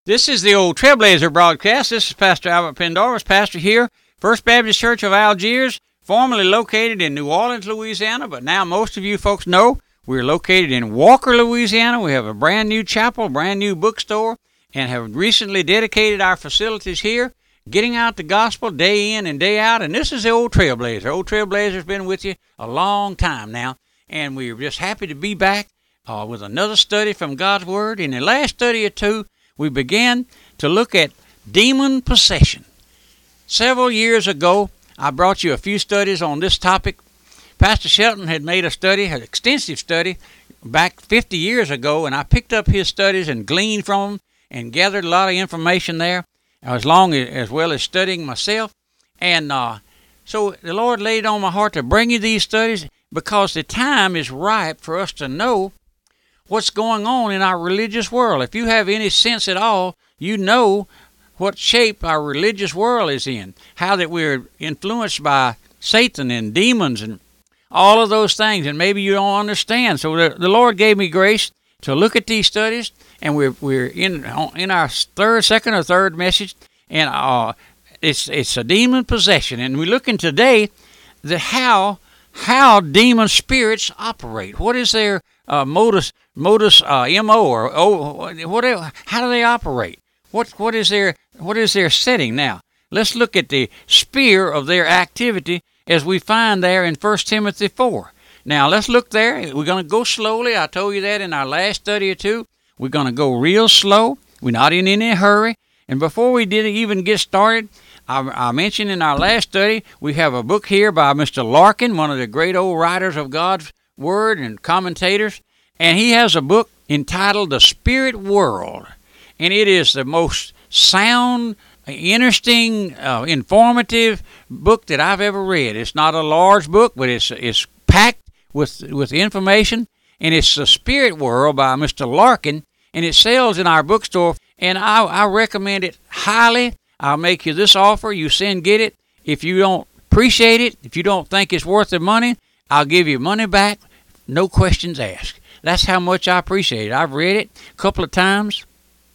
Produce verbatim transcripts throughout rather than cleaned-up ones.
This is the Old Trailblazer broadcast. This is Pastor Albert Pendarvis, pastor here, First Baptist Church of Algiers, formerly located in New Orleans, Louisiana, but now most of you folks know we're located in Walker, Louisiana. We have a brand new chapel, brand new bookstore, and have recently dedicated our facilities here, getting out the gospel day in and day out. And this is the Old Trailblazer. Old Trailblazer's been with you a long time now, and we're just happy to be back uh, with another study from God's Word. In the last study or two, we began to look at demon possession. Several years ago, I brought you a few studies on this topic. Pastor Shelton had made a study, an extensive study, back fifty years ago, and I picked up his studies and gleaned from them and gathered a lot of information there, as long as, as well as studying myself. And uh, so the Lord laid it on my heart to bring you these studies because the time is ripe for us to know what's going on in our religious world. If you have any sense at all, you know what shape our religious world is in, how that we're influenced by Satan and demons and all of those things, and maybe you don't understand. So the, the Lord gave me grace to look at these studies, and we're we're in in our third, second or third message, and uh, it's it's a demon possession, and we're looking today the how how demon spirits operate. What is their uh, modus modus uh, M O or oh, whatever? How do they operate? What what is their what is their setting? Now let's look at the sphere of their activity as we find there in First Timothy four. Now let's look there. We're going to go slowly. I told you that in our last study or two. We're going to go real slow. We're not in any hurry. And before we did even get started, I, I mentioned in our last study we have a book here by Mister Larkin, one of the great old writers of God's Word and commentators. And he has a book entitled The Spirit World. And it is the most sound, interesting, uh, informative book that I've ever read. It's not a large book, but it's it's packed with with information. And it's The Spirit World by Mister Larkin. And it sells in our bookstore. And I, I recommend it highly. I'll make you this offer. You send get it. If you don't appreciate it, if you don't think it's worth the money, I'll give you money back. No questions asked. That's how much I appreciate it. I've read it a couple of times,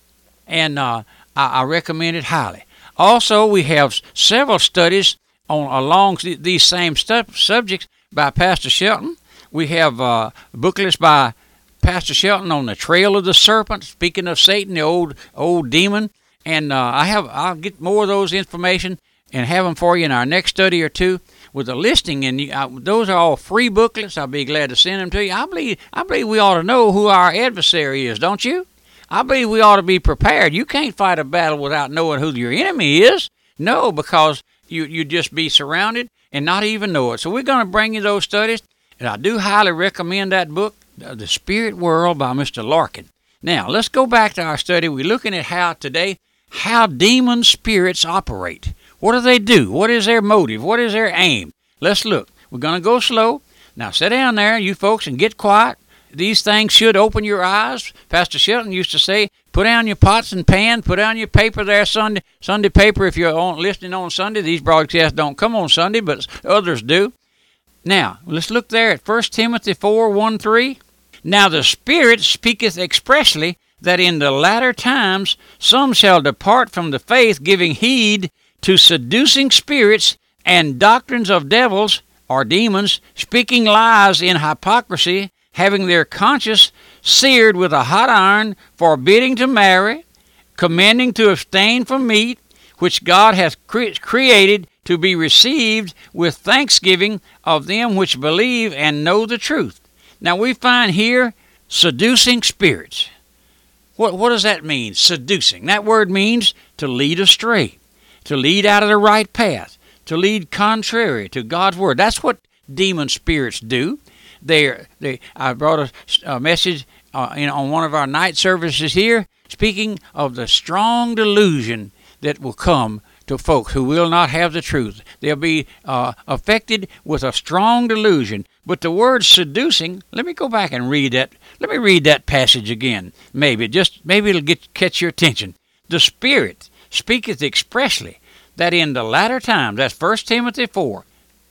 and uh, I, I recommend it highly. Also, we have several studies on along these same stu- subjects by Pastor Shelton. We have uh, booklets by Pastor Shelton on the trail of the serpent. Speaking of Satan, the old old demon, and uh, I have I'll get more of those information and have them for you in our next study or two with a listing. And uh, those are all free booklets. I'll be glad to send them to you. I believe I believe we ought to know who our adversary is, don't you? I believe we ought to be prepared. You can't fight a battle without knowing who your enemy is. No, because you you just be surrounded and not even know it. So we're going to bring you those studies, and I do highly recommend that book, The Spirit World by Mister Larkin. Now, let's go back to our study. We're looking at how today, how demon spirits operate. What do they do? What is their motive? What is their aim? Let's look. We're going to go slow. Now, sit down there, you folks, and get quiet. These things should open your eyes. Pastor Shelton used to say, put down your pots and pans, put down your paper there, Sunday Sunday paper if you're on, listening on Sunday. These broadcasts don't come on Sunday, but others do. Now, let's look there at First Timothy four, one, three. Now the Spirit speaketh expressly that in the latter times some shall depart from the faith, giving heed to seducing spirits and doctrines of devils or demons, speaking lies in hypocrisy, having their conscience seared with a hot iron, forbidding to marry, commanding to abstain from meat, which God hath cre- created to be received with thanksgiving of them which believe and know the truth. Now we find here seducing spirits. What, what does that mean, seducing? That word means to lead astray, to lead out of the right path, to lead contrary to God's Word. That's what demon spirits do. They, they, I brought a, a message uh, in, on one of our night services here, speaking of the strong delusion that will come to folks who will not have the truth. They'll be uh, affected with a strong delusion. But the word seducing, let me go back and read that. Let me read that passage again. Maybe, just maybe it'll get catch your attention. The Spirit speaketh expressly that in the latter times, that's First Timothy four,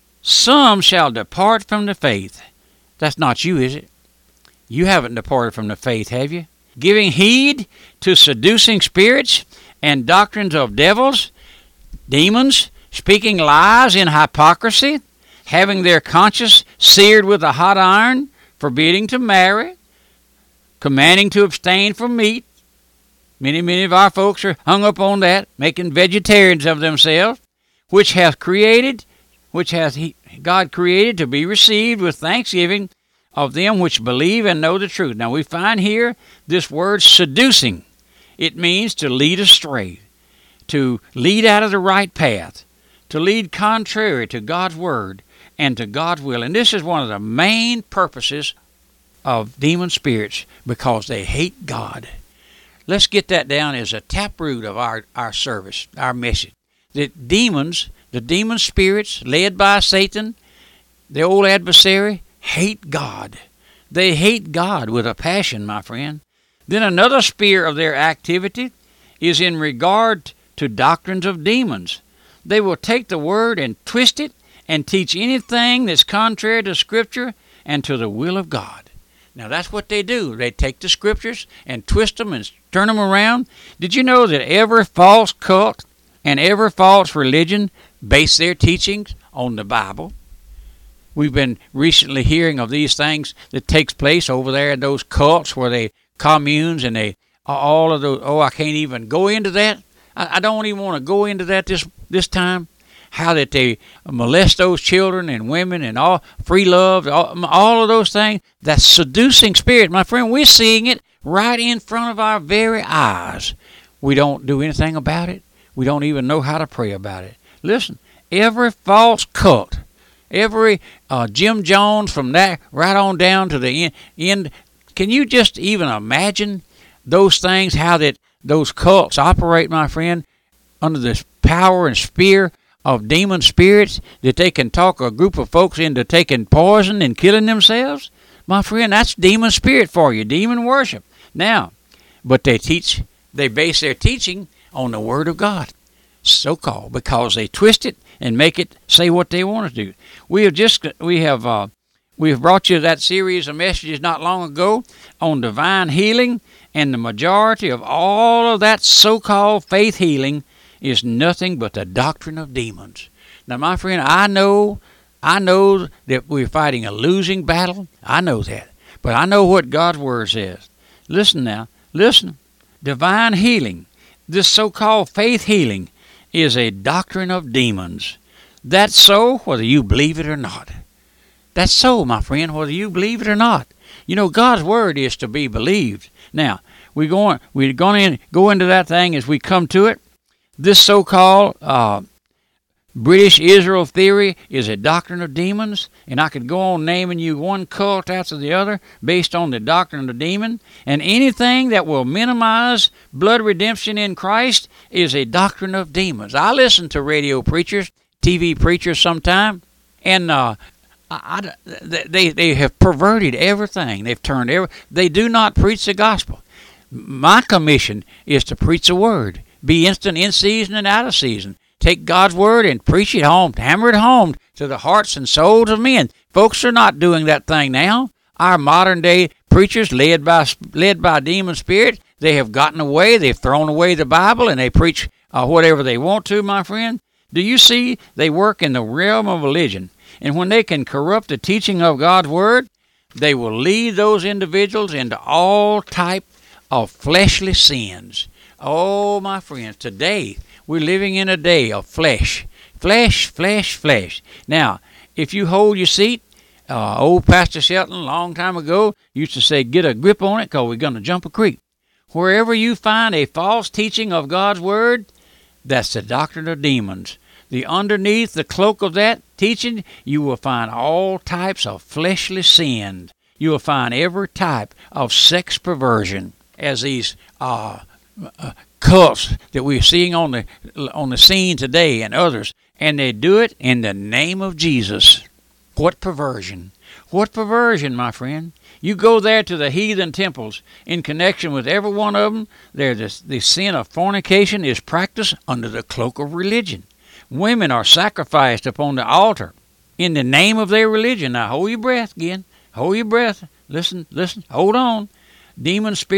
some shall depart from the faith. That's not you, is it? You haven't departed from the faith, have you? Giving heed to seducing spirits and doctrines of devils, demons, speaking lies in hypocrisy, having their conscience seared with a hot iron, forbidding to marry, commanding to abstain from meat. Many, many of our folks are hung up on that, making vegetarians of themselves, which hath created, which hath he, God created to be received with thanksgiving of them which believe and know the truth. Now we find here this word seducing. It means to lead astray, to lead out of the right path, to lead contrary to God's word and to God's will. And this is one of the main purposes of demon spirits, because they hate God. Let's get that down as a taproot of our, our service, our message. That demons, the demon spirits led by Satan, the old adversary, hate God. They hate God with a passion, my friend. Then another sphere of their activity is in regard to doctrines of demons. They will take the word and twist it and teach anything that's contrary to Scripture and to the will of God. Now that's what they do. They take the Scriptures and twist them and turn them around. Did you know that every false cult and every false religion base their teachings on the Bible? We've been recently hearing of these things that takes place over there in those cults where they communes and they all of those. Oh, I can't even go into that. I, I don't even want to go into that this this time. How that they molest those children and women and all free love, all, all of those things. That seducing spirit, my friend, we're seeing it right in front of our very eyes. We don't do anything about it. We don't even know how to pray about it. Listen, every false cult, every uh, Jim Jones from that right on down to the end, end. Can you just even imagine those things, how that those cults operate, my friend, under this power and spear of demon spirits, that they can talk a group of folks into taking poison and killing themselves? My friend, that's demon spirit for you, demon worship. Now, but they teach, they base their teaching on the Word of God, so-called, because they twist it and make it say what they want to do. We have just, we have, uh, we have brought you that series of messages not long ago on divine healing, and the majority of all of that so-called faith healing is nothing but the doctrine of demons. Now, my friend, I know, I know that we're fighting a losing battle. I know that. But I know what God's Word says. Listen now. Listen. Divine healing, this so-called faith healing, is a doctrine of demons. That's so whether you believe it or not. That's so, my friend, whether you believe it or not. You know, God's Word is to be believed. Now, we're going, we're going to go into that thing as we come to it. This so-called uh, British Israel theory is a doctrine of demons, and I could go on naming you one cult after the other based on the doctrine of the demon, and anything that will minimize blood redemption in Christ is a doctrine of demons. I listen to radio preachers, T V preachers sometime, and uh, I, I, they, they have perverted everything. They've turned every, they do not preach the gospel. My commission is to preach the Word. Be instant in season and out of season. Take God's Word and preach it home, hammer it home to the hearts and souls of men. Folks are not doing that thing now. Our modern day preachers, led by led by demon spirit, they have gotten away. They've thrown away the Bible and they preach uh, whatever they want to, my friend. Do you see? They work in the realm of religion, and when they can corrupt the teaching of God's Word, they will lead those individuals into all type of fleshly sins. Oh, my friends, today we're living in a day of flesh. Flesh, flesh, flesh. Now, if you hold your seat, uh, old Pastor Shelton a long time ago used to say, get a grip on it because we're going to jump a creek. Wherever you find a false teaching of God's Word, that's the doctrine of demons. The underneath the cloak of that teaching, you will find all types of fleshly sin. You will find every type of sex perversion, as these uh, uh, cults that we're seeing on the on the scene today and others, and they do it in the name of Jesus. What perversion! What perversion, my friend! You go there to the heathen temples in connection with every one of them. There, the, the sin of fornication is practiced under the cloak of religion. Women are sacrificed upon the altar in the name of their religion. Now, hold your breath again. Hold your breath. Listen, listen. Hold on. Demon spirits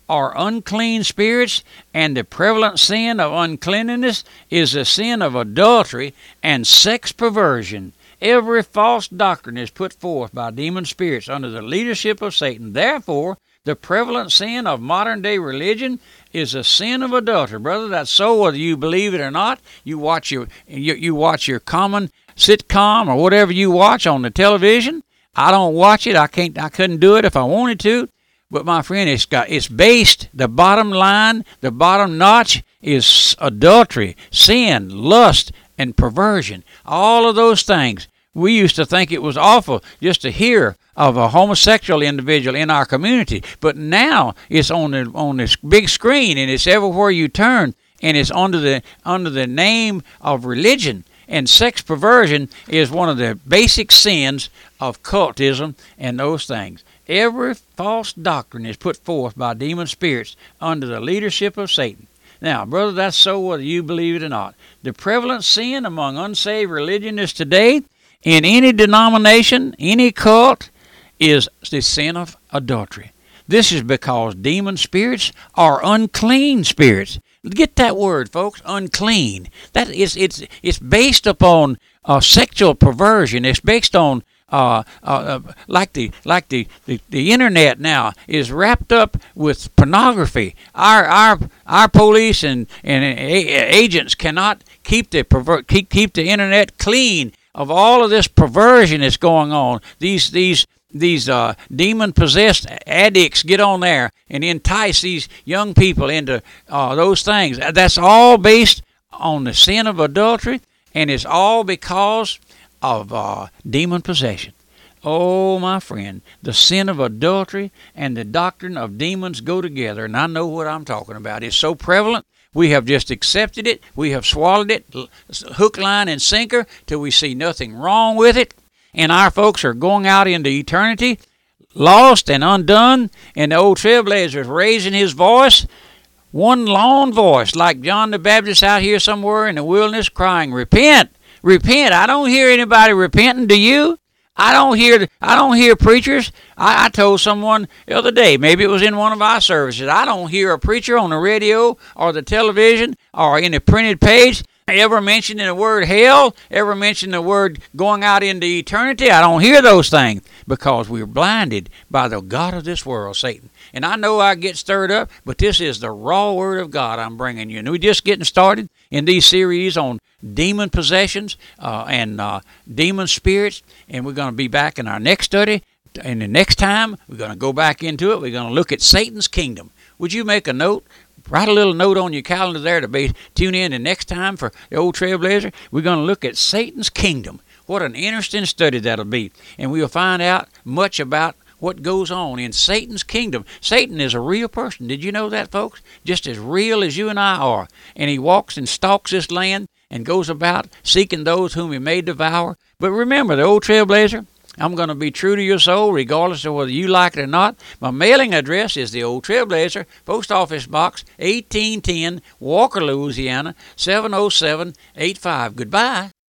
are unclean spirits, and the prevalent sin of uncleanliness is the sin of adultery and sex perversion. Every false doctrine is put forth by demon spirits under the leadership of Satan. Therefore, the prevalent sin of modern-day religion is a sin of adultery. Brother, that's so whether you believe it or not. You watch your you, you watch your common sitcom or whatever you watch on the television. I don't watch it. I can't. I couldn't do it if I wanted to. But my friend, it's got it's based. The bottom line, the bottom notch is adultery, sin, lust, and perversion. All of those things. We used to think it was awful just to hear of a homosexual individual in our community, but now it's on the on this big screen, and it's everywhere you turn, and it's under the under the name of religion. And sex perversion is one of the basic sins of cultism and those things. Every false doctrine is put forth by demon spirits under the leadership of Satan. Now, brother, that's so whether you believe it or not. The prevalent sin among unsaved religionists today, in any denomination, any cult, is the sin of adultery. This is because demon spirits are unclean spirits. Get that word, folks, unclean. That is, it's it's based upon uh, sexual perversion. It's based on uh, uh, uh, like the like the, the, the internet now is wrapped up with pornography. Our our our police and and agents cannot keep the perver- keep keep the internet clean of all of this perversion that's going on. These these. These uh, demon-possessed addicts get on there and entice these young people into uh, those things. That's all based on the sin of adultery, and it's all because of uh, demon possession. Oh, my friend, the sin of adultery and the doctrine of demons go together, and I know what I'm talking about. It's so prevalent. We have just accepted it. We have swallowed it, hook, line, and sinker, till we see nothing wrong with it. And our folks are going out into eternity, lost and undone, and the old trailblazer is raising his voice, one lone voice, like John the Baptist out here somewhere in the wilderness crying, "Repent, repent." I don't hear anybody repenting, do you? I don't hear I don't hear preachers. I, I told someone the other day, maybe it was in one of our services, I don't hear a preacher on the radio or the television or in the printed page ever mention the word hell, ever mention the word going out into eternity. I don't hear those things because we're blinded by the god of this world, Satan. And I know I get stirred up, but this is the raw word of God I'm bringing you. And we're just getting started in these series on demon possessions uh, and uh, demon spirits, and we're going to be back in our next study. And the next time, we're going to go back into it. We're going to look at Satan's kingdom. Would you make a note? Write a little note on your calendar there to be tune in the next time for the old Trailblazer. We're going to look at Satan's kingdom. What an interesting study that'll be. And we'll find out much about what goes on in Satan's kingdom. Satan is a real person. Did you know that, folks? Just as real as you and I are. And he walks and stalks this land and goes about seeking those whom he may devour. But remember, the old Trailblazer, I'm going to be true to your soul regardless of whether you like it or not. My mailing address is the Old Trailblazer, Post Office Box eighteen ten, Walker, Louisiana, seven oh seven eight five. Goodbye.